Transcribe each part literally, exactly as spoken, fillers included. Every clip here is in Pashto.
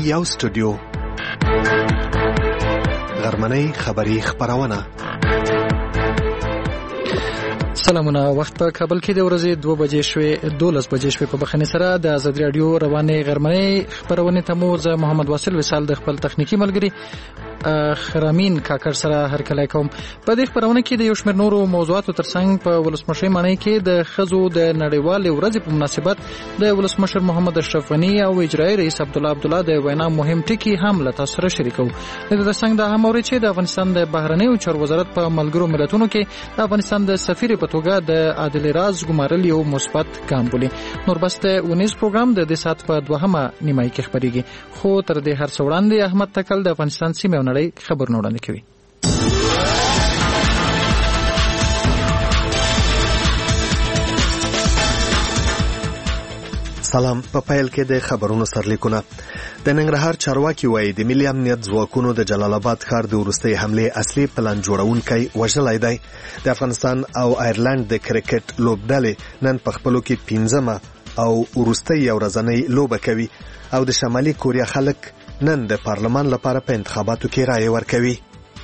یو سټوډیو غرمنۍ خبری خبرونه. سلامونه. وخت په کابل کې د ورځې دوه بجې شوې دولس بجې شوې په بخښنې سره د آزاد رادیو روانې غرمنۍ خبرونه ته مو زه محمد واصل وصال د خپل تخنیکی ملګری خرامین کاکر سره هرکلی کوم. په دې خبرونه کې د یو شمېر نورو موضوعاتو ترڅنګ په ولسمشر مانۍ کې د ښځو د نړیوالې ورځې په مناسبت د ولسمشر محمد اشرف غني او اجرایي رئیس عبدالله عبدالله د وینا مهم ټکي هم له تاسو سره شریکو. د دې ترڅنګ دا هم اورئ چې د افغانستان د بهرنیو چارو وزارت په ملګرو ملتونو کې د افغانستان د سفیر په توګه د عادل راز ګمارل یو مثبت ګام بولي. نور بس د ونیز پروګرام د دې سات په دوهمه نیمایي کې خبرېږي، خو تر دې هر څه وړاندې احمد تکل د افغانستان سیمې او نړۍ خبرونه وړاندې کوي. سلام. په پیل کې د خبرونو سرلیکونه. د ننګرهار چارواکي وایي د ملي امنیت ځواکونو د جلال آباد ښار د وروستۍ حملې اصلي پلان جوړونکی وژلی دی. د افغانستان او آیرلند د کرکټ لوبډلې نن په خپلو کې پنځمه او وروستۍ یو ورځنۍ لوبه کوي او د شمالي کوریا خلک نن د پارلمان لپاره په انتخاباتو کې رایه ورکوي.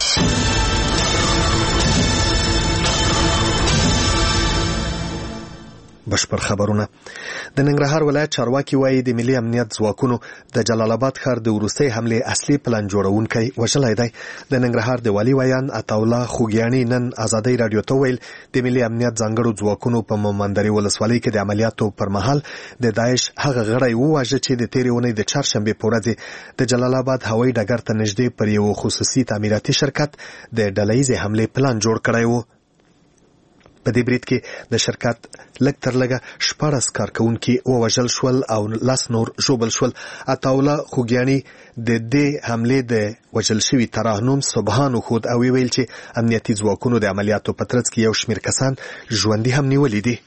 بشپړ خبرونه. د ننګرهار ولایت چارواکي وایي د ملي امنیت ځواکونو د جلال آباد ښار د وروستۍ حملې اصلي پلان جوړونکی وژلی دی. د ننګرهار د والي ویان عطاالله خوږیاڼي نن آزادۍ رادیو ته ویل د ملي امنیت ځانګړو ځواکونو په مومندرې ولسوالۍ کې د عملیاتو پر مهال د داعش هغه غړی وواژه چې د تېرې اونۍ د چهارشنبې په ورځ د جلال آباد هوایي ډګر ته نږدې پر یو خصوصي تعمیراتي شرکت د ډلهییزې حملې پلان جوړ کړی و. په دې برید کې د شرکت لږ تر لږه شپاړس کارکوونکي ووژل شول او لس نور ژوبل شول. عطاالله خوږیاڼي د دې حملې د وژل شوي ترحم سبحان وښود او ویل چې امنیتي ځواکونو د عملیاتو په ترڅ کې یو شمېر کسان ژوندي هم نیولي دي.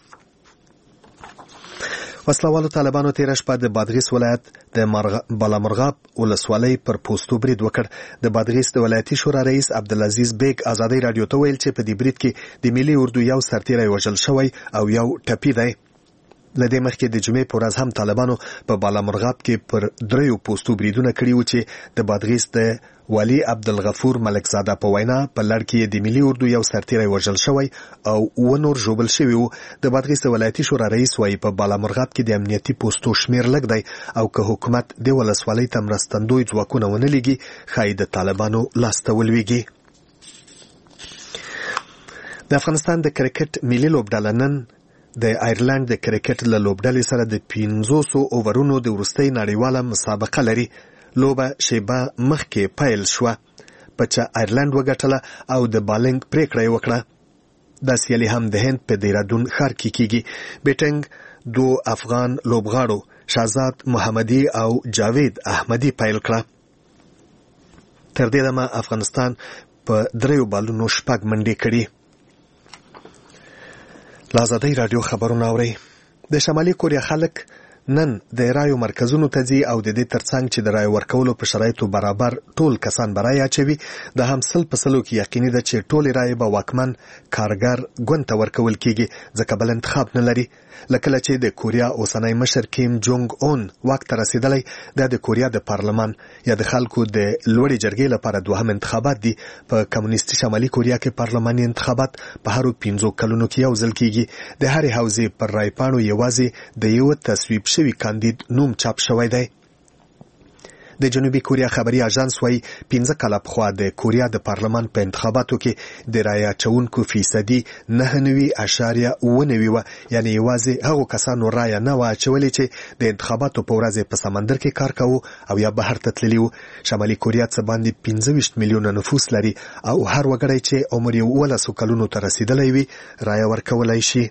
وسلوالو طالبانو تېره شپه د بادغیس ولایت د بالامرغاب ولسوالۍ پر پوستو برید وکړ. د بادغیس د ولایتي شورا رئیس عبدالعزیز بیگ آزادۍ رادیو ته ویل چې په دې برید کې د ملي اردو یو سرتیری وژل شوی او یو ټپي دی. له دې مخکې د جمعې په ورځ هم طالبانو په بالامرغاب کې پر دریو پوستو بریدونه کړي وو چې د بادغیس د والي عبدالغفور ملکزاده په وینا په لړ کې د ملي اردو یو سرتیری وژل شوی او اووه نور ژوبل شوي وو. د بادغیس د ولایتي شورا رئیس وایي په بالامرغاب کې د امنیتي پوستو شمېر لږ دی او که حکومت د ولسوالۍ ته مرستندوی ځواکونه ونه لېږي ښایي د طالبانو لاسته ولویږي. د افغانستان د کرکټ ملي لوبډله نن د آیرلند د کرکټ له لوبډلې سره د پنځوسو اوورونو د وروستۍ نړیواله مسابقه لري. لوبه شیبه مخکې پیل شوه په چې آیرلند وګټله او د بالنګ پریکړه یې وکړه. دا سیالي هم د هند په دیرادون ښار کې کیږي. بیټنګ دو افغان لوبغاړو شهزاد محمدي او جاوید احمدي پیل کړه. تر دې دمه افغانستان په دریو بالونو شپږ منډې کړي. آزادۍ رادیو خبرونه اورئ. د شمالي کوریا خلک نن د رایو مرکزونو ته ځي او د دې ترڅنګ چې د رایو ورکولو په شرایطو برابر ټول کسان به رایه اچوي. د هم سل په سلو کې یقیني ده چې ټولې رایې به واکمن کارګر ګوند ته ورکول کیږي ځکه بل انتخاب نه لري. لکه چې د کوریا اوسنی مشر کیم جونګ اون واک ته رسیدلی، دا د کوریا د پارلمان یا د خلکو د لوړې جرګې لپاره دوهم انتخابات دي. په کمونیستي شمالي کوریا کې پارلماني انتخابات په هرو پنځو کلونو کې یو ځل کیږي. د هرې حوزې پر رای پاڼو یوازې د یو تصویب شوی کاندید نوم چاپ شوی دی. د جنوبي کوریا خبري اژانس وايي پنځه کاله پخوا د کوریا د پارلمان په انتخاباتو کې د رایه اچونکو فیصدي نهه نوي اعشاریه اووه نوي وه، یعنې یوازې هغو کسانو رایه نه وه اچولې چې د انتخاباتو په ورځ په سمندر کې کار کوو او یا بهر ته تللي وو. شمالي کوریا څه باندې پنځه ویشت میلیونه نفوس لري او هر وګړی چې عمر یې اوولسو کلونو ته رسیدلی وي رایه ورکولی شي.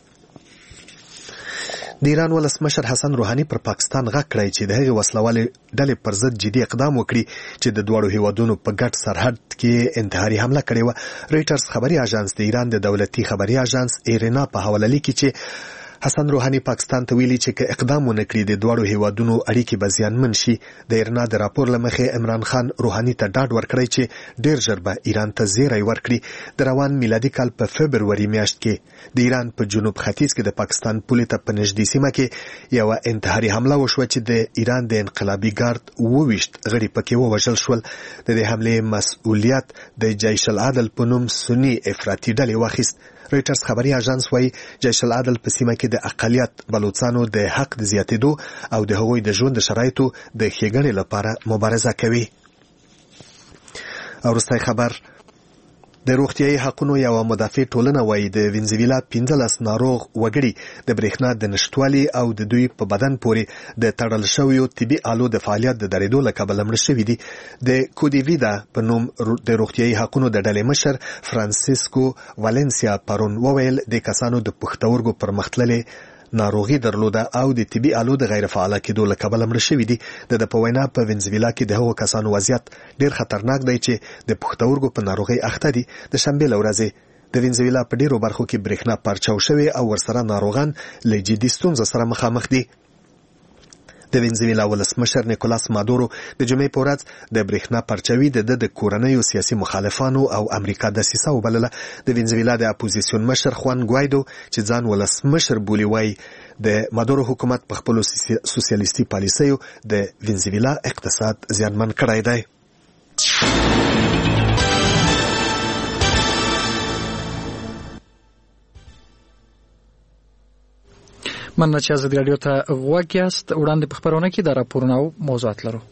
د ایران ولسمشر حسن روحاني پر پاکستان غږ کړی چې د هغې وسلوالې ډلې پر ضد جدي اقدام وکړي چې د دواړو هیوادونو په ګډ سرحد کې انتحاري حمله کړې وه. رویټرز خبري اژانس د ایران د دولتي خبري اژانس ایرینا په حواله لیکي چې حسن روحاني پاکستان ته ویلي چې که اقدام ونه کړي د دواړو هیوادونو اړیکې به زیانمن شي. د ایرنا د راپور له مخې عمران خان روحاني ته ډاډ ورکړی چې ډیر ژر به ایران ته زیری ورکړي. د روان میلادي کال په فبروري میاشت کې د ایران په جنوب ختیځ کې د پاکستان پولې ته په نږدې سیمه کې یوه انتحاري حمله وشوه چې د ایران د انقلابي ګارد اووه ویشت غړي پکې ووژل شول. د دې حملې مسؤلیت د جیش العدل په نوم سني افراطي ډلې واخیست. رویټرز خبري اژانس وايي جیش العدل په سیمه کې د اقلیت بلوچستانو د حق د زیاتېدو او د هغوی د ژوند شرایطو د ښېګڼې لپاره مبارزه کوي. او وروستی خبر د روغتیايي حقونو یوه مدافع ټولنه وايي د وینزویلا پنځلس ناروغ وګړي د برېښنا د نشتوالي او د دوی په بدن پورې د تړل شویو طبي آلو د فعالیت د درېدو له کبله مړه شوي دي. د کودیویدا په نوم د روغتیايي حقونو د ډلې مشر فرانسیسکو والنسیا پرون وویل د کسانو د پښتورګو پرمختللې ناروغي درلوده او د طبي آلو د غیر فعاله کېدو له کبله مړه شوي دي. د په وینا په وینزویلا کې د هغو کسانو وضعیت ډیر خطرناک دی چې د پښتورګو په ناروغۍ اخته دي. د شنبې له ورځې د وینزویلا په ډیرو برخو کې برېښنا پرچاو شوې او ورسره ناروغان له جدي ستونزو سره مخامخ دي. د وینزویلا ولسمشر نیکولاس مادورو د جمعې په ورځ د برېښنا پرچاوي د د کورنیو سیاسي مخالفانو او امریکا دسیسه وبلله. د وینزویلا د اپوزیسیون مشر خوان ګوایدو چې ځان ولسمشر بولي وایي د مادورو حکومت په خپلو سوسیالیستي پالیسیو د وینزویلا اقتصاد زیانمن کړی دی. مننه چې ازادي راډیو ته غوږ یاست. وړاندې په خپرونه کې د راپورونو او موضوعات لرو.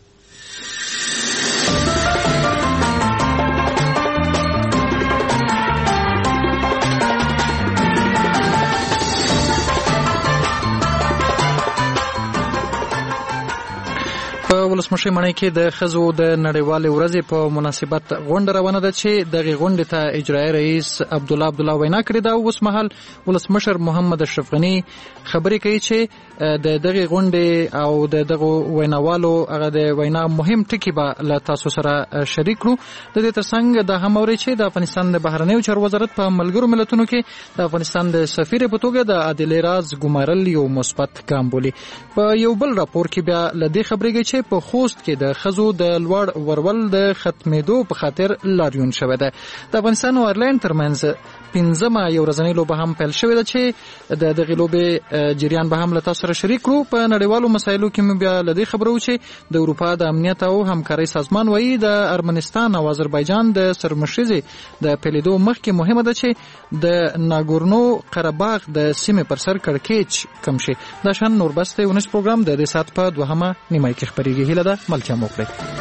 په ولسمشر مڼۍ کې د ښځو د نړیوالې ورځې په مناسبت غونډه روانه ده چې دغې غونډې ته اجرایي رئیس عبدالله عبدالله وینا کړې ده. اوس مهال ولسمشر محمد اشرف غني خبرې کوي چې د دغې غونډې او د دغو ویناوالو هغه د وینا مهم ټکي به له تاسو سره شریک کړو. د دې ترڅنګ دا هم اورئ چې د افغانستان د بهرنیو چارو وزارت په ملګرو ملتونو کې د افغانستان د سفیر په توګه د عادلې راز ګمارل یو مثبت ګام بولي. په یو بل راپور کې بیا له دې خبرې چې په خوست کې د ښځو د لوړ ورول د ختمېدو په خاطر لاریون شوی ده. د افغانستان او ایرلند ترمنځ پنځمه یو ورځنۍ لوبه هم پیل شوې ده چې د دغې لوبې جریان به هم له تاسو سره شریک کړو. په نړیوالو مسایلو کې مو بیا له دې خبرو چې د اروپا د امنیت او همکارۍ سازمان وایي د ارمنستان او آذربایجان د سرمشریزې د پیلېدو مخکې مهمه ده چې د ناګورنو قرهباغ د سیمې پر سر کړکېچ کم شي. دا شان نور بس د ونیس پروګرام د دې ساعت په دوهمه نیمایي کې خپرېږي. هیله ده ملتیا مو وکړئ.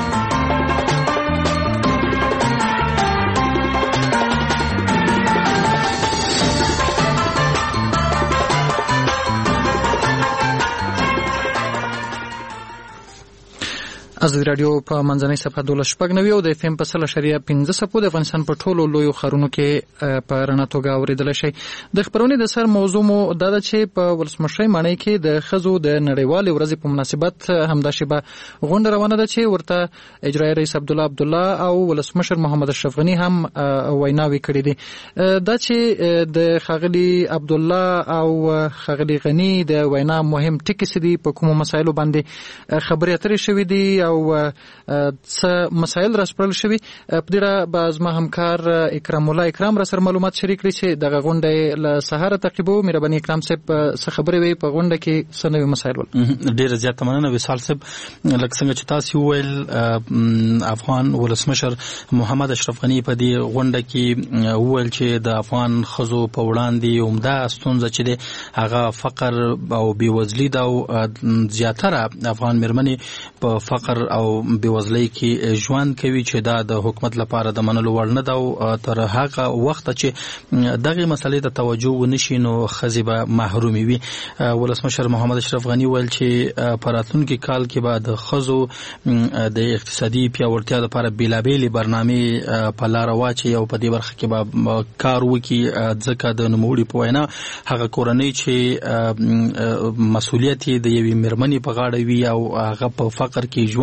ازادي راډیو په منځنۍ صفحه دولس شپږ نوي او د اف ام په سل اشاریه پنځه څپو د افغانستان په ټولو لویو ښارونو کې په رڼا توګه اورېدلی شئ. د خپرونې د سر موضوع مو دا ده چې په ولسمشرۍ ماڼۍ کې د ښځو د نړیوالې ورځې په مناسبت همدا شیبه غونډه روانه ده چې ورته اجرایي رئیس عبدالله عبدالله او ولسمشر محمد اشرف غني هم ویناوې کړي دي. دا چې د ښاغلي عبدالله او ښاغلي غني د وینا مهم ټکي څه دي، په کومو مسایلو باندې خبرې اترې شوې دي او څه مسایل راسپړل شوي، په دې اړه به زما همکار اکرام الله اکرام را سره معلومات شریک کړي چې دغه غونډه له سهاره تعقیبو. مهرباني اکرام صاحب څه خبرې وي په غونډه کې، څه نوي مسایل ول؟ ډېره زیاته مننه وصال صاحب. لکه څنګه چې تاسو وویل، افغان ولسمشر محمد اشرف غني په دې غونډه کې وویل چې د افغان ښځو په وړاندې عمده ستونزه چې دی هغه فقر او بېوزلي ده او زیاتره افغان مېرمنې په فقر او بېوزلۍ کې ژوند کوي چې دا د حکومت لپاره د منلو وړ نه ده او تر هغه وخته چې دغه مسلې ته توجه ونشي نو ښځې به محرومې وي. ولسمشر محمد اشرف غني ویل چې په راتلونکي کال کې به د ښځو د اقتصادي پیاوړتیا لپاره بېلابېلې برنامې په لاره واچي او په دې برخه کې به کار وکړي، ځکه د نوموړي په وینا هغه کورنۍ چې مسؤلیت یې د یوې مېرمنې په غاړه وي او هغه په فقر کې ژوند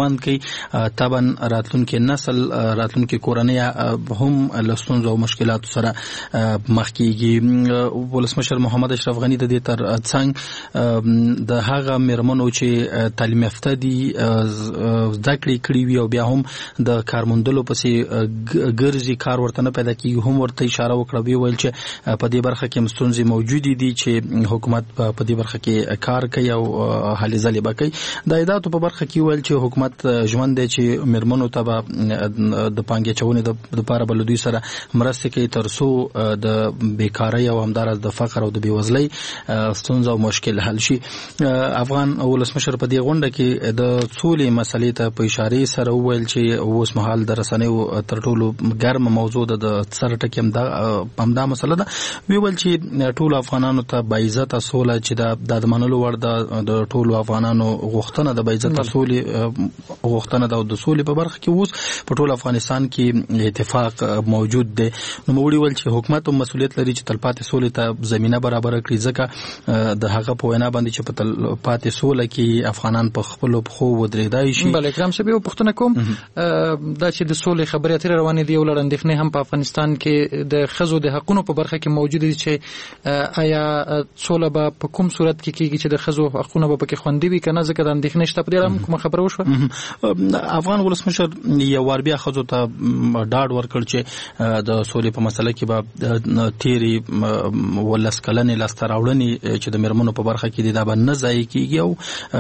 ژوند کوي طبعا راتلونکي نسل راتلونکي کورنۍ هم له ستونزو او مشکلاتو سره مخ کیږي. ولسمشر محمد اشرف غنی د دې تر څنګ د هغه میرمنو چې تعلیم یافته دي زده کړې کړې وي او بیا هم د کارموندلو پسې ګرځي کار ورته نه پیدا کیږي هم ورته اشاره وکړه وی ویل چې په دې برخه کې ستونزې موجود دي چې حکومت په دې برخه کې کار کوي او هلې ځلې به کوي. د عایداتو په برخه کې ویل چې حکومت ژمن دی چې میرمنو ته به د پانګې اچونې لپاره به له دوی سره مرستې کوي تر څو د بیکارۍ او همداراز د فقر او د بېوزلۍ ستونزه او مشکل حل شي. افغان ولسمشر په دې غونډه کې د سولې مسلې ته په اشارې سره وویل چې اوس مهال د رسنیو تر ټولو ګرمه موضوع ده د سر ټکي همدا مسله ده. وی ویل چې ټول افغانانو ته باعزته سوله چې د منلو وړ ده د ټولو افغانانو غوښتنه د باعزته سولې غوښتنه ده او د سولې په برخه کې اوس په ټول افغانستان کې اتفاق موجود دی. نو موږ ویل چې حکومت هم مسؤلیت لري چې تلپاتې سولې ته زمينه برابر کړي ځکه د هغه په وینا باندې چې په تلپاتې سوله کې افغانان په خپل خو ودرېدای شي. بل اکرام صاحب یو پوښتنه کوم دا چې د سولې خبرې اترې روانې دي ولر اندېښنې هم په افغانستان کې د ښځو د حقوقو په برخه کې موجود دي چې آیا سوله به په کوم صورت کې کېږي چې د ښځو حقوقونه به پکې خوندي وي کنه ځکه د اندېښنې شته په دې اړه کوم خبره وشوه. افغان ولسمشر یو ور بیا ښځو ته ډاډ ورکړ چې د سولې په مسله کې به تیری ولس کلنې لاسته راوړنې چې د میرمنو په برخه کې دي دا به نه ضایع کېږي او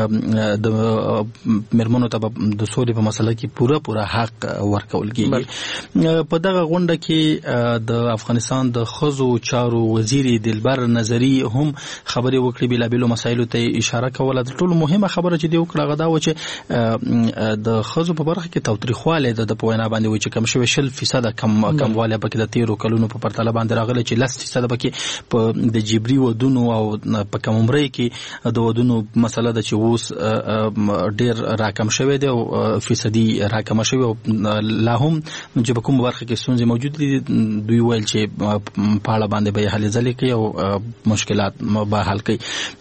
د میرمنو ته د سولې په مسله کې پوره پوره حق ورکول کېږي. په دغه غونډه کې د افغانستان د ښځو چارو وزیر دلبر نظری هم خبرې وکړې بېلابېلو مسایلو ته اشاره کوله. د ټولو مهمه خبره چې دی وکړه هغه دا و چې د ښځو په برخه کې تاوتریخوالی د په وینا باندې و چې کم شوی شل فیصده کم کموالی پکې د تیرو کلونو په پرتله باندې راغلی چې لس فیصده پکې په د جبري ودونو او په کم عمرۍ کې د ودونو مسله ده چې اوس ډېر راکم شوی دی او فیصدي راکمه شوی او لا هم چې په کوم برخه کې ستونزې موجود دي دوی ویل چې په اړه باندې به هلې ځلې کوي او مشکلات به حل کوي.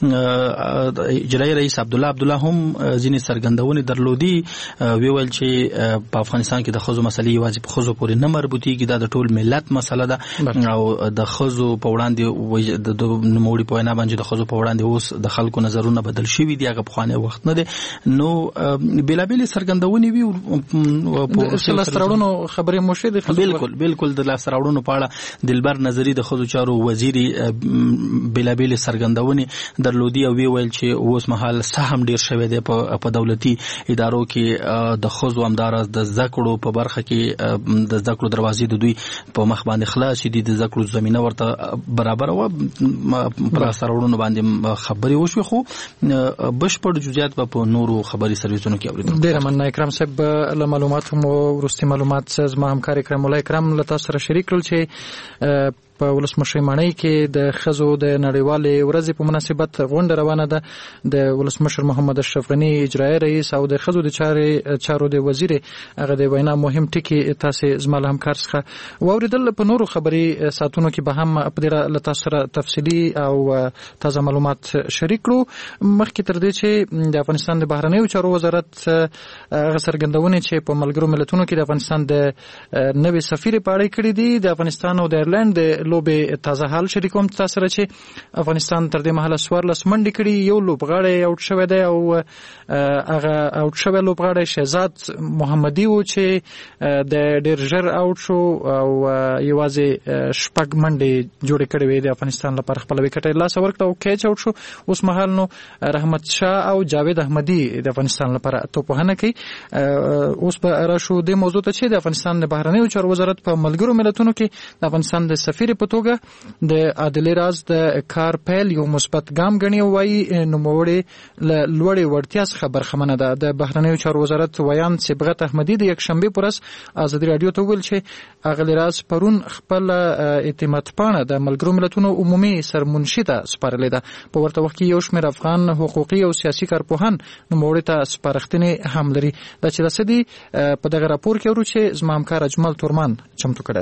اجرایي رئیس عبدالله عبدالله هم ځینې څرګندونې درلودي وی ویل چې په افغانستان کې د ښځو مسلې یوازې په ښځو پورې نه مربوطېږي دا د ټول ملت مسله ده او د ښځو په وړاندې د نوموړي په وینا باندې د ښځو په وړاندې اوس د خلکو نظرونه بدل شوي دي هغه پخوانی وخت نه دی. نو بېلابېلې څرګندونې وي د لاسته راوړنو خبرې مو شوې دي. بالکل بالکل د لاسته راوړنو په اړه دلبر نظري د ښځو چارو وزیر بېلابېلې څرګندونې درلودي او وی ویل چې اوس مهال سهم ډېر شوی دی په دولتي ادارو کې د ښځو همداراز د زده کړو په برخه کې د زده کړو دروازې د دوی په مخ باندې خلاصې دي د زده کړو زمینه ورته برابره وه. په لاسته راوړنو باندې خبرې وشوې خو بشپړ جزئیات به په نورو خبري سرویسونو کې اورېدل. ډېره مننه اکرام صاحب. له معلوماتو مو وروستي معلومات زما همکار اکرام الله اکرام له تاسو سره شریک کړل چې په ولسمشر ماڼۍ کې د ښځو د نړیوالې ورځې په مناسبت غونډه روانه ده. د ولسمشر محمد اشرف غنی اجرایي رئیس او د ښځو د چارې چارو د وزیر هغه د وینا مهم ټکي تاسو زما له همکار څخه واوریدل. په نورو خبري ساتونو کې به هم په دې له تاسو سره تفصیلي او تازه معلومات شریک کړو. مخکې تر دې چې د افغانستان د بهرنیو چارو وزارت هغه څرګندونې چې په ملګرو ملتونو کې د افغانستان د نوې سفیر په اړه کړې دي د افغانستان او د ایرلند د لوبې تازه حال شریکوم تاسو سره چې افغانستان تر دې مهاله څوارلس منډې کړي یو لوبغاړی اوټ شوی دی او هغه اوټ شوی لوبغاړی شهزاد محمدي و چې د ډېر ژر اوټ شو او یوازې شپږ منډې جوړې کړې وې د افغانستان لپاره خپل وکټ یې لاس ورکړ او کیچ اوټ شو. اوس مهال نو رحمت شاه او جاوید احمدي د افغانستان لپاره توپوهنه کوي. اوس به راشو د موضوع ته چې د افغانستان د بهرنیو چارو وزارت په ملګرو ملتونو کې د افغانستان د سفیر په توګه د عادلې راز د کار پیل یو مثبت ګام ګڼي او وايي نوموړي له لوړې وړتیا څخه برخمنه ده. د بهرنیو چارو وزارت ویان صبغت احمدي د یکشنبې پر ورځ ازادي رادیو ته ویل چې عادلې راز پرون خپل اعتماد پاڼه د ملګرو ملتونو عمومي سرمنشي ته سپارلې ده. په ورته وخت کې یو شمېر افغان حقوقي او سیاسي کارپوهان نوموړي ته سپارښتنې هم لري. دا چې رسېدي په دغه راپور کې ورو چې زما همکار اجمل تورمان چمتو کړی دی.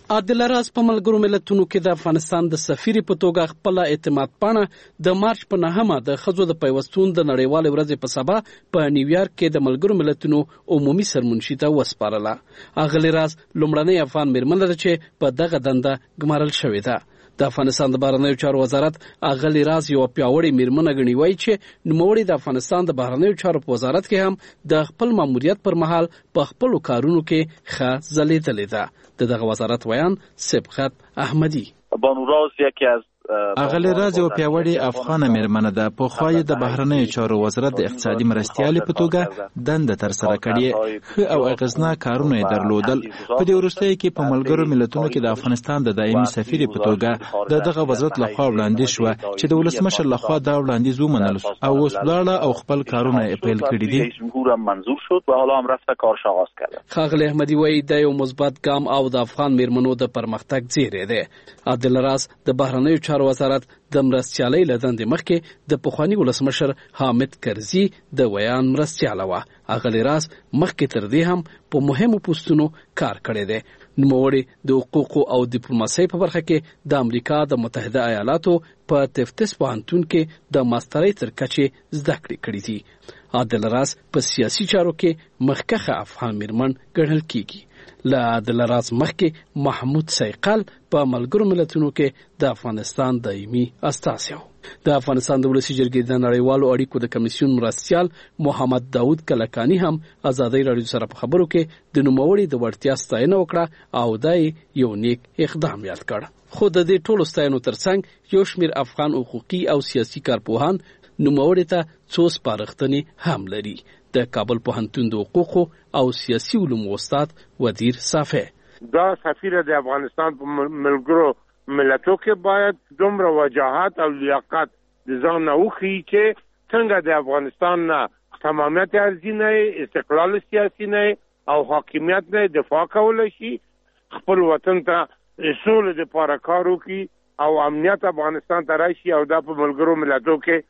عادل راز په ملګرو ملتونو کې د افغانستان د سفیر په توګه خپل اعتماد پاڼه د مارچ په نهمه د ښځو د پیوستون د نړیوال ورځې په سبا په نیویارک کې د ملګرو ملتونو عمومي سرمنشي ته وسپارله. اغلی راز لومړنۍ افغان میرمن ده چې په دغه دنده ګمارل شوې ده. د افغانستان د بهرنیو چارو وزارت اغلی راز یو پیاوړی میرمن غنی وایي چې نوموړی د افغانستان د بهرنیو چارو په وزارت کې هم د خپل ماموریت پر مهال په خپل کارونو کې ښه ځلېدلې ده. د دغه وزارت ویان سبقت احمدی. بانو راز یکی از اغلی راز یو پیاوړی افغان میرمن ده. په خوای د بهرنیو چارو وزارت د اقتصادي مرستیال په توګه دنده تر سره کړې. ښه او اغیزناک کارونه یې درلودل. په دې وروستیو کې په ملګرو ملتونو کې د افغانستان د دایمي سفیر په توګه د دغه وزارت لخوا وړاندیز شوه چې د ولسمشر لخوا دا وړاندیز ومنل او اوس ولاړه او خپل کارونه یې پیل کړي دي. منظور شد و حالا هم رفته کارش آغاز کرده. خاغلی احمدی وایي دا یو مثبت ګام او د افغان میرمنو د پرمختګ زیری دی. عادل راز د بهرنیو چارو وزارت د مرستیالۍ له دندې مخکې د پخواني ولسمشر حامد کرزي د ویان مرستیاله وه. اغلی راز مخکې تر دې هم په مهمو پوستونو کار کړی دی. نوموړی د حقوقو او ډیپلوماسۍ په برخه کې د امریکا د متحده ایالاتو په تفتیس پوهنتون کې د ماسترۍ تر کچې زده کړې کړې دي. عادل راز په سیاسي چارو کې مخکښه افغان میرمن ګڼل کیږي. له عادل راز مخکې محمود سیقل په ملګرو ملتونو کې د افغانستان دایمي استازی و. د افغانستان د ولسي جرګې د نړیوالو اړیکو د کمیسیون مرستیال محمد داود کلکانی هم ازادي راډیو سره په خبرو کې د نوموړي د وړتیا ستاینه وکړه او دای یو نیک اقدام یاد کړ. خو د دې ټولو ستاینو ترڅنګ یو شمېر افغان حقوقي او سیاسي کارپوهان نوموړي ته څو سپارښتنې هم لري. د کابل پوهنتون د حقوقو او سیاسي علومو استاد وزیر صافی دا سفیر د افغانستان په ملګرو ملتونو کې باید دومره وجاهت او لیاقت د ځان نه وښیي چې څنګه د افغانستان نه تمامیت ارزي نه استقلال سیاسي نه او حاکمیت نه دفاع کولی شي، خپل وطن ته سولې دپاره کار وکړي او امنیت افغانستان ته راشي او دا په ملګرو ملتونو کې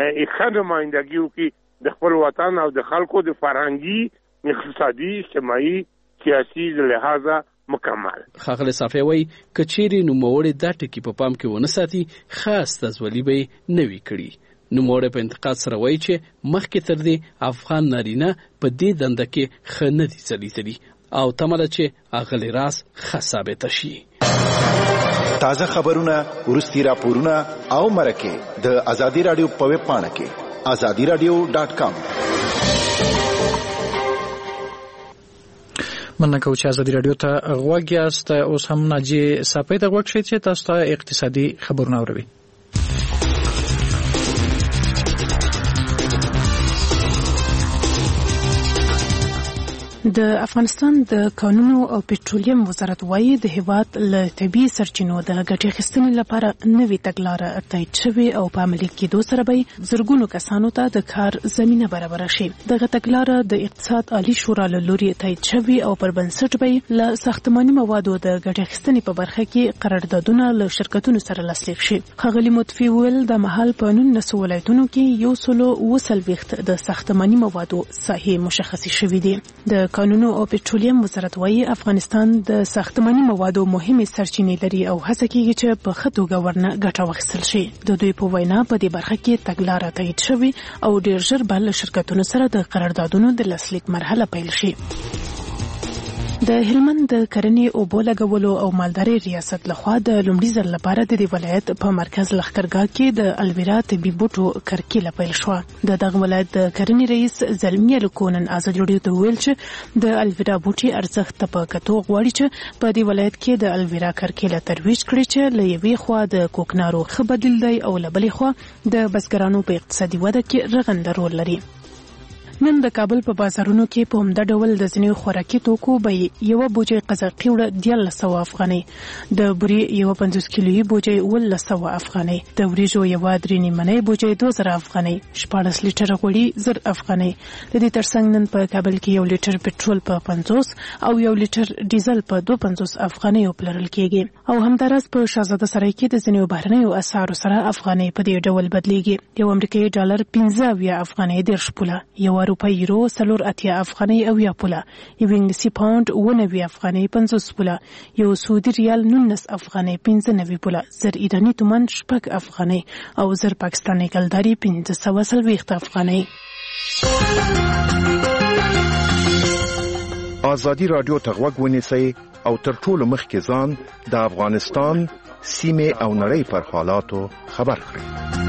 ښه نمایندګي وکړي د خپل وطن او د خلکو د فرهنګي اقتصادي اجتماعي سیاسي لحاظه مکمل. خاغلی صافی وایي که چیرې نوموړی دا ټکي په پام کې ونه ساتي ښه استازولي به یې نه وي کړي. نوموړی په انتقاد سره وایي چې مخکې تر دې افغان نارینه په دې دنده کې ښه نه دي ځلیدلي او تمه ده چې اغلی راز ښه ثابته شي. تازه خبرونه، وروستي راپورونه او مرکې د ازادي راډیو په ویب پاڼه کې ازادي راډیو ډاټ کام. مننه کوم چې ازادي راډیو ته غوږ یاست. اوس هم ناجی صافی ته غوږ شئ چې تاسو ته اقتصادي خبرونه اورئ. د افغانستان د کانونو او پټرولیم وزارت وايي د هیواد له طبیعي سرچینو د ګټې اخیستنې لپاره نوې تګلاره تایید شوې او په عملي کېدو سره به زرګونو کسانو ته د کار زمینه برابره شي. دغه تګلاره د اقتصاد عالی شورا له لوري تایید شوې او پر بنسټ به له ساختماني موادو د ګټې اخیستنې په برخه کې قراردادونه له شرکتونو سره لاسلیک شي. ښاغلي مطفي ویل د مهال په نولسو ولایتونو کې یو سلو اوه څلوېښت د ساختماني موادو ساحې مشخصې شوې دي. د کانونو او پټرولیم وزارت وايي افغانستان د ساختماني موادو مهمه سرچینې لري او هڅه کوي چې په ښه توګه ورنه ګټه واخیستل شي. د دوی په وینا په دې برخه کې تګلاره تایید شوې او ډېر ژر به له شرکتونو سره د قراردادونو د لاسلیک مرحله پیل شي. د هلمند د کرنې اوبو لګولو او مالدارۍ ریاست لخوا د لومړي ځل لپاره د دې ولایت په مرکز لښکرګاه کې د الویرا طبي بوټو کرکیله پیل شوه. د دغه ولایت د کرنې رئیس زلمیه لکونن ازادي راډیو ته ویل چې د الویرا بوټي ارزښت په کتو غواړي چې په دې ولایت کې د الویرا کرکیله ترویج کړي چې له یوې خوا د کوکنارو ښه بدیل دی او له بلې خوا د بزګرانو په اقتصادي وده کې رغنده رول لري. نن د کابل په بازارونو کې په همدا ډول د ځینې خوراکي توکو بیې یوه بوجۍ قزاقي وړه دیارلس سوه افغانۍ، د بورې یوه پنځوس کیلویي بوجۍ اوولس سوه افغانۍ، د وریژو یوه درې نیمنۍ بوجۍ دوه زره افغانۍ، شپاړس لیټره غوړي زر افغانۍ. د دې ترڅنګ نن په کابل کې یو لیټر پټرول په پنځوس او یو لیټر ډیزل په دوه پنځوس افغانیو پلورل کېږي. او همداراز په شهزاده سرای کې د ځینې بهرنیو اسعارو سره افغانۍ په دې ډول بدلیږي. یو امریکایي ډالر پنځه اویا افغانۍ دېرش پوله، یو اروپایي یورو څلور اتیا افغانۍ او یا پوله، یو انګلیسي پاونډ اوه نوي افغانۍ پنځوس پوله، یو سعودي ریال نولس افغانۍ پنځه نوي پوله، زر ایراني تومان شپږ افغانۍ او زر پاکستاني کلداري پنځه سوه څلوېښت افغانۍ. ازادي رادیو ته غوږ ونیسئ او تر ټولو مخکې ځان د افغانستان سیمې او نړۍ پر حالاتو خبر کړئ.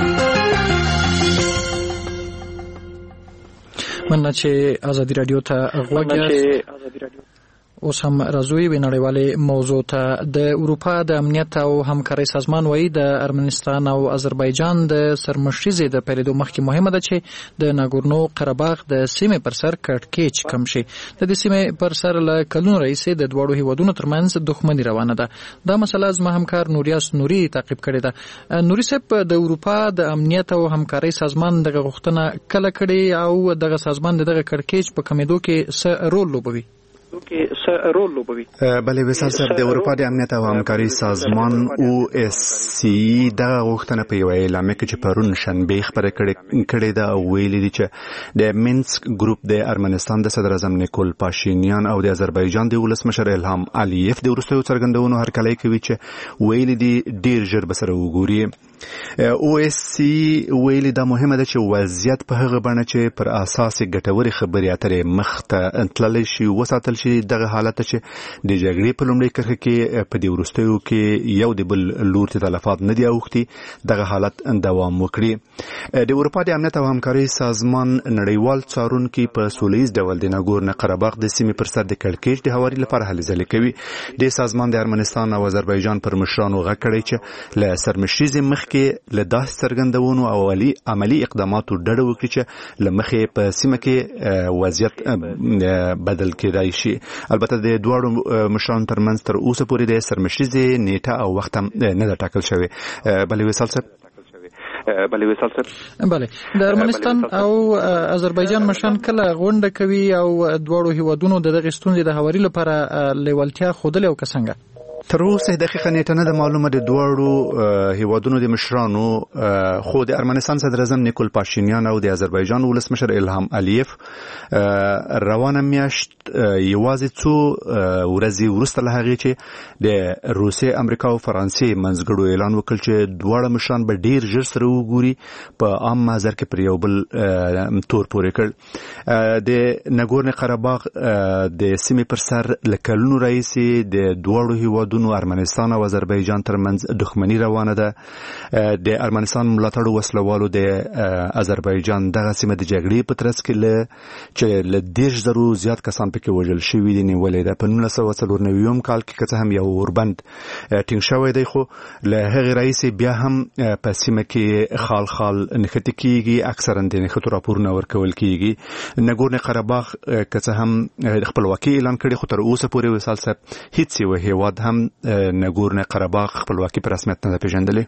مننه چې ازادي رادیو ته غوږ یاست. اوس هم راځوي وی نړیوالې موضوع ته. د اروپا د امنیت او همکارۍ سازمان وایي د ارمنستان او آذربایجان د سرمشریزې د پیلېدو مخکې مهمه ده چې د ناګورنو قرهباغ د سیمې پر سر کړکېچ کم شي. د دې سیمې پر سر له کلونو راهیسې د دواړو هیوادونو ترمنځ دښمني روانه ده. دا مسله زما همکار نوریاس نوري تعقیب کړې ده. نوري صاحب، د اروپا د امنیت او همکارۍ سازمان دغه غوښتنه کله کړې او دغه سازمان دغه کړکېچ په کمیدو کې څه رول لوبوي؟ بله وسال صاحب، د اروپا د امنیت او همکارۍ سازمان او اس سی دغه غوښتنه په یو اعلامیه کې چې پرون شنبه خبره کړې ده او ویلي دي چې د مینسک ګروپ د ارمنستان د صدر اعظم نیکول پاشینیان او د آذربایجان د ولسمشر الهام الیف د وروستیو څرګندونو هرکلی کوي چې ویلي دي ډیر ژر به سره وګوري. او اس سی ویلي دا مهمه ده چې وضعیت په هغه بڼه چې پر اساس ګټورې خبرې اترې مخ ته تللی شي وساتل شي. دغه حالت چې د جګړې په لومړۍ کرښه کې په دې وروستیو کې یو د بل لور ته تلفات نه دی اوښتي، دغه حالت دوام وکړي. د اروپا د امنیت او همکارۍ سازمان نړیوال څارونکي په سولیز ډول د ناګورنو قرهباغ د سیمې پر سر د کړکېچ د هواري لپاره هلې ځلې کوي. د سازمان د ارمنستان او آذربایجان پر مشرانو غږ کړی چې له سرمشریزې مخکې له داسې څرګندونو او عملي اقداماتو ډډه وکړي چې له مخې په سیمه کې وضعیت بدل کېدای شي. البته د دواړو مشرانو ترمنځ تر اوسه پورې د سرمشریزې نیټه او وخت هم نه ده ټاکل شوی. بلې وصال صاحب بله وصال صاحب بله د ارمنستان او آذربایجان مشران کله غونډه کوي او دواړو هیوادونو د دغه ستونزې د هواري لپاره لیوالتیا ښودلې او که څنګه؟ تر اوسه دقیقه نیټه نه ده معلومه د دواړو هیوادونو د مشرانو، خو د ارمنستان صدر اعظم نیکول پاشینیان او د آذربایجان ولسمشر الهام الیف روانه میاشت یوازې څو ورځې وروسته له هغې چې د روسیې، امریکا او فرانسې منځګړو اعلان وکړ چې دواړه مشران به ډیر ژر سره وګوري، په عام محضر کې پر یو بل تور پورې کړ. د ناګورنو قرهباغ د سیمې پر سر له کلونو راهیسې د دواړو هیوادونو ارمنستان او آذربایجان ترمنځ دښمني روانه ده. د ارمنستان ملاتړو وسلوالو د آذربایجان دغه سیمه د جګړې په ترڅ کې له چې له دېرش زرو زیات کسان پکې وژل شوي دي نیولې ده. په نولس سوه څلور نوي کال کې که څه هم یو اوربند ټینګ شوی دی، خو له هغې راهیسې بیا هم په سیمه کې خال خال نښتې کېږي، اکثرا د نښتو راپورونه ورکول کېږي. ناګورنو قرهباغ که څه هم خپلواکي اعلان کړې، خو تر اوسه پورې وصال صاحب هیڅ یو هیواد هم ناګورنو قرهباغ خپلواکي په رسمیت نه ده پیژندلې.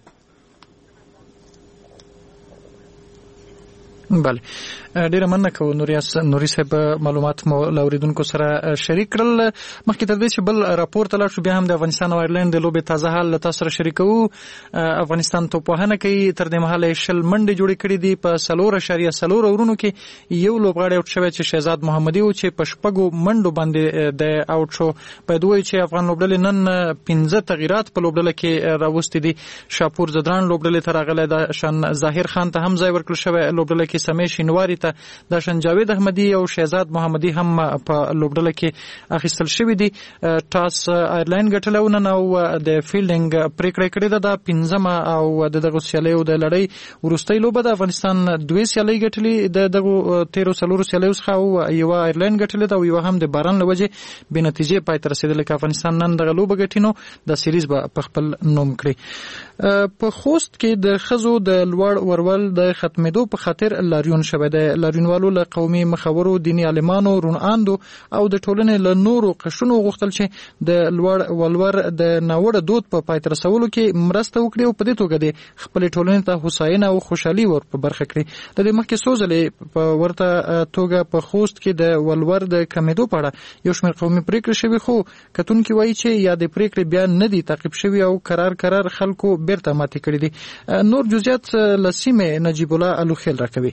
بله، ډیره مننه کوو نوریاس نوري صاحب، معلومات مو له اوریدونکو سره شریک کړل. مخکې تر دې چې بل راپور ته لاړ شو، بیا هم د افغانستان او آیرلند د لوبې تازه حال له تاسو سره شریکوو. افغانستان توپوهنه کوي تر دې مهاله شل منډې جوړې کړې دي. په څلور اعشاریه څلور اورونو کې یو لوبغاړی اوټ شوی چې شهزاد محمدي و چې په شپږو منډو باندې د اوټ شو. باید ووایو چې افغان لوبډلې نن پنځه تغییرات په لوبډله کې راوستي دي. شاپور زدران لوبډلې ته راغلی ده، شان ظاهر خان ته هم ځای ورکړل شوی لوبډله کې، سمیع شینواري ته د شان جاوید احمدي او شهزاد محمدي هم په لوبډله کې اخیستل شوی دي. ټاس آیرلند ګټلو نن او د فیلډینګ پریکړه کړې ده. د پنځمه او د دغه سیالیو د لړۍ وروستۍ لوبه د افغانستان دوه سیالۍ ګټلې د دغه تیرو څلورو سیالیو څخه، او یو آیرلند ګټلې ده او یو هم د باران له وجې بې نتیجې پای ته رسېدلې. که افغانستان نن دغه لوبه ګټي نو د سیریز به په خپل نوم کړي. په خوست کې د ښځو د لوړ ورول د ختمېدو په خاطر لاریون شوی دی. لاریونوالو له قومي مخورو، دیني عالمانو، روناندو او د ټولنې له نورو قشرونو غوښتل چې د لوړ ولور د ناوړه دود په پای ته رسولو کې مرسته وکړي او په دې توګه د خپلې ټولنې ته هوساینه او خوشحالي ور په برخه کړي. د دې مخکې څو ځلې په ورته توګه په خوست کې د ولور د کمېدو په اړه یو شمېر قومي پریکړې شوي، خو کتونکي وایي چې یا د پریکړې بیا نه دي تعقیب شوي او قرار قرار خلکو بیرته ماتې کړي دي. نور جزئیات له سیمې نجیب الله الوخیل راکوي.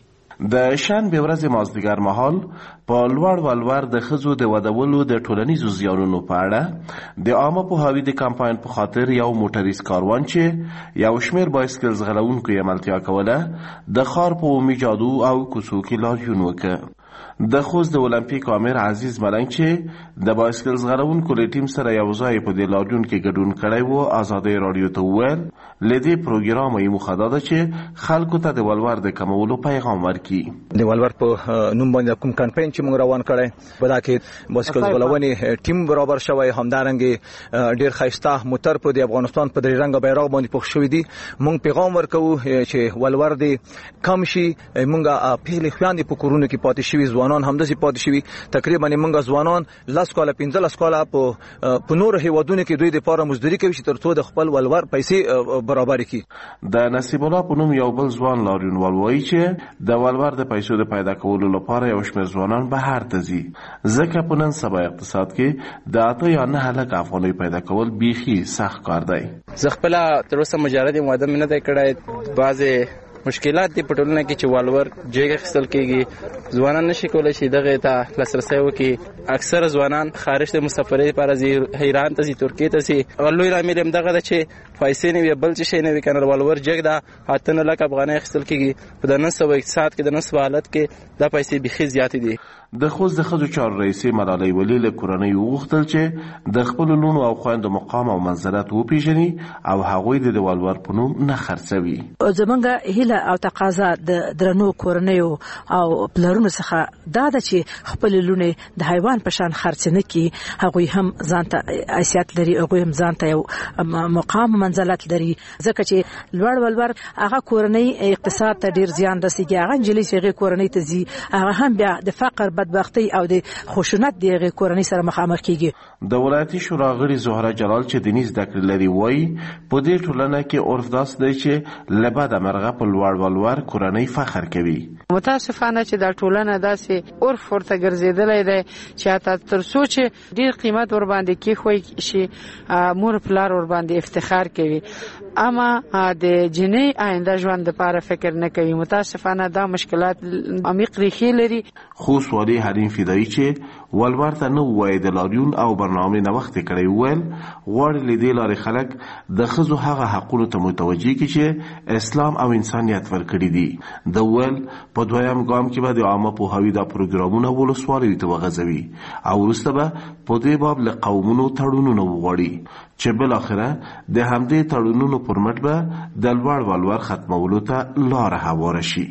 د شنبې ورځې مازدیګر مهال په لوړ ولور د ښځو د ودولو د ټولنیزو زیانونو په اړه د عامه پوهاوي د کمپاین په خاطر یو موټریز کاروان چې یو شمېر بایسکل ځغلونکو یې ملتیا کوله د ښار په عمومي جادو او کوڅو کې لاریون وکړ. د خوست د اولمپیک امیر عزیز ملنګ چې د بایسکل ځغلونکو له ټیم سره یو ځای په دې لاریون کې ګډون کړی و ازادۍ راډیو ته وویل له دې پروګرام یې موخه دا ده چې خلکو ته د ولور د کمولو پیغام ورکړي. د ولور په نوم باندې کوم کمپاین چې موږ روان کړی په دا کې بایسکل ځغلونې ټیم برابر شوی، همدارنګه ډېر ښایسته موټر په د افغانستان په درې رنګه بیرغ باندې پوښ شوی دي. موږ پیغام ورکوو چې ولور دې کم شي. موږ پیغلې خویندې په کورونو کې پاتې شوي، ځوانان همداسې پاتې شوي. تقریبا موږ ځوانان لس کاله پنځه لس کاله په په نورو هیوادونو کې دوی دپاره مزدوري کوي چې تر څو د خپل ولور پیسې برابر کړي. د نصیب الله په نوم یو بل ځوان لاریونوال وایي چې د ولور د پیسو د پیدا کولو لپاره یو شمېر ځوانان بهر ته ځي، ځکه په نن سبا اقتصاد کې د اته یا نه لک افغانۍ پیدا کول بیخي سخت کار دی. زه خپله تر اوسه مجرد واده مې نه دی کړی. بعضې مشکلات دي په ټولنه کې چې ولور جېګه اخیستل کېږي، ځوانان نشي کولی چې دغې ته لاسرسی وکړي. اکثره ځوانان خارج د مسافرۍ لپاره ځي، ایران ته ځي، ترکیې ته ځي. لوی لامل یې همدغه ده چې پیسې نه وي، بل څه شی نه وي. که نه ولور جګ ده اته نه لک افغانۍ اخیستل کېږي. په د نن سبا اقتصاد کې د نن سبا حالت کې دا پیسې بیخي زیاتې دي. د خوست د ښځو چارو رئیسې ملالۍ ولي له کورنۍ وغوښتل چې د خپلو لوڼو او خویندو مقام او منزلت وپېژني او هغوی د ولور په نوم نه خرڅوي. زمونږ هیله او تقاضا د درنو کورنیو او پلرونو څخه دا ده چې خپلې لوڼې د حیوان په شان خرڅ نه کړي. هغوی هم ځان ته حیثیت لري، هغوی هم ځان ته یو مقام منزلت لري، ځکه چې لوړ ولور هغه کورنۍ اقتصاد ته ډېر زیان رسېږي. هغه نجلۍ چې هغې کورنۍ ته ځي هغه هم بیا د فقر بدبختی او د خشونت د هغې کورنۍ سره مخامخ کېږي. د ولایتي شورا غړي زهره جلال چې دیني زده کړې لري وایي په دې ټولنه کې عرف داسې دی چې له بده مرغه په لوړ ولور کورنۍ فخر کوي. متاسفانه چې دا ټولنه داسې عرف ورته ګرځېدلی دی چې حتی تر څو چې ډېر قیمت ورباندې کېښوی شي مور پلار ورباندې افتخار کوي، اما د جنۍ آینده ژوند دپاره فکر نه کوي. متاسفانه دا مشکلات عمیق ریښې لري. خوست والي حریم فدایي چې ولور ته نه ووایي د لاریون او برنامې نوښت یې کړی وویل غواړي له دې لارې خلک د ښځو هغه حقونو ته متوجه کړي چې اسلام او انسانیت ورکړي دي. د وویل په دویم ګام کې به د عامه پوهاوي دا پروګرامونه ولسوالیو ته وغځوي او وروسته به په دې باب له قومونو تړونونه وغواړي چې بالاخره د همدې تړونونو پر مټ به د لوړ ولور ختمولو ته لاره هواره شي.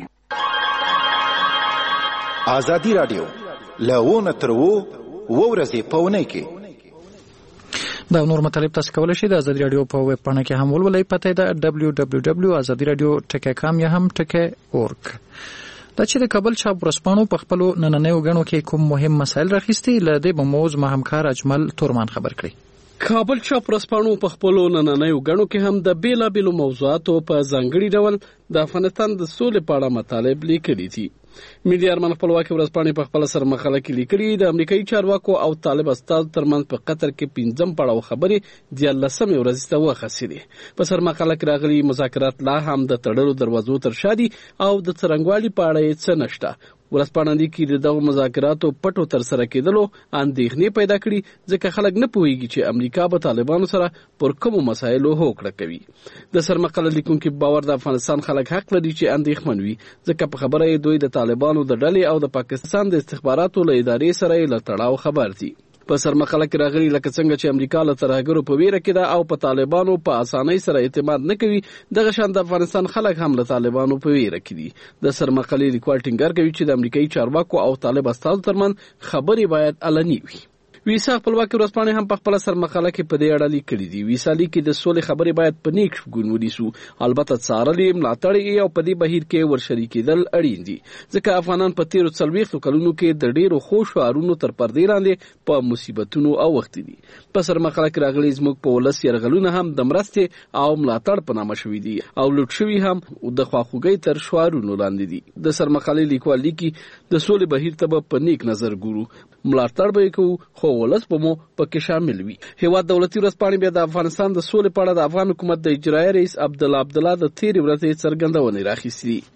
ازادي راډیو لونه تر وو ورځې په ونې کې دا نور مطالب تاسو کولی شئ د ازادي راډیو په ویب پاڼه کې هم ولولئ. پته ده دبلیو دبلیو دبلیو ازادي راډیو ټکی کام یا هم ټکی اورګ. دا چې د کابل چاپ ورځپاڼو په خپلو نننیو غڼو کې کوم مهم مسایل راخیستي له دې به موضوع ما همکار اجمل تورمان خبر کړي. کابل چاپ ورځپاڼو په خپلو نننیو غڼو کې هم د بیلابیلو موضوعاتو په ځانګړي ډول د افغانستان د سولې په اړه مطالب لیکلي دي. ملي ارمان خپلواکي ورځپاڼې په خپل سر مخاله کې لیکلي د امریکایي چارواکو او طالب استاد ترمنځ په قطر کې پنځم پړاو خبرې دیارلسمې ورځې ته وخڅېدې. په سر مخاله کې راغلي مذاکرات لا هم د تړلو دروازو تر شا دي او د څرنګوالي په اړه یې څه نشته. ورځپاڼه لیکي د دغو مذاکراتو پټو تر سره کېدلو اندېښنې پیدا کړي ځکه خلک نه پوهېږي چې امریکا به طالبانو سره پر کومو مسایلو هوکړه کوي. د سرمقاله لیکونکي باور د افغانستان خلک حق لري چې اندېښمن وي ځکه په خبره یې دوی د طالبانو د ډلې او د پاکستان د استخباراتو له ادارې سره یې له تړاو خبر دي. په سرمقاله کې راغلي لکه څنګه چې امریکا له ترهګرو په ویره کې ده او په طالبانو په اسانۍ سره اعتماد نه کوي، دغه شان د افغانستان خلک هم له طالبانو په ویره کې دي. د سرمقالې لیکوال ټینګار کوي چې د امریکایي چارواکو او طالب استازو ترمنځ خبرې باید علني وي. ویسا خپلواکي ورځپاڼې هم په خپل سرمقاله کې په دې اړه لیکلي دي. ویسا لیکي د سولې خبرې باید په نیک شګون ونیسو، البته څارلې ملاتړ او په دې بهیر کې ورشریکېدل اړین دي ځکه افغانان په تیرو څلوېښتو کلونو کې د ډېرو ښو شعارونو تر پردې لاندې په مصیبتونو اوښتي دي. په سرمقاله کې راغلي زموږ په ولس یرغلونه هم د مرستې او ملاتړ په نامه شوي دي او لوټ شوي هم د خواخوږۍ تر شعارونو لاندې دي. د سرمقالې لیکوال لیکي د سولې بهیر ته به په نیک نظر ګورو، ملاتړ به یې کوو خو ولس به مو پکې شامل وي. هیواد دولتي ورځپاڼې بیا د افغانستان د سولې په اړه د افغان حکومت د اجرایي رئیس عبدالله عبدالله د تېرې ورځې څرګندونې راخیستې.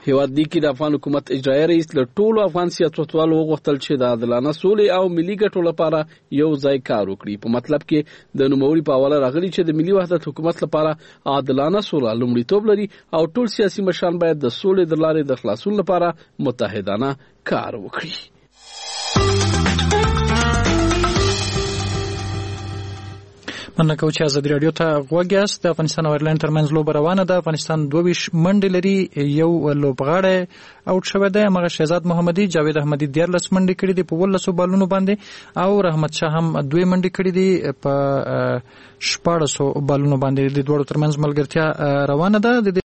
هیواد دی کې د افغان حکومت اجرایي رئیس له ټولو افغان سیاستوالو وغوښتل چې د عادلانه سولې او ملي ګټو لپاره یو ځای کار وکړي. په مطلب کې د نوموړي په حواله راغلي چې د ملي وحدت حکومت لپاره عادلانه سوله لومړیتوب لري او ټول سیاسي مشران باید د سولې د لارې د خلاصون لپاره متحدانه کار وکړي. مننه کوم چې ازادي رادیو ته غوږ یاست. د افغانستان او ایرلند ترمنځ لوبه روانه ده. افغانستان دوه ویشت منډې لري، یو لوبغاړی اوټ شوی دی هغه شهزاد محمدي. جاوید احمدي دیارلس منډې کړې دي په ولسو بالونو باندې او رحمت شاه هم دوه منډې کړې دي په شپاړسو بالونو باندې. د دوه ترمنځ ملګرتیا روانه ده.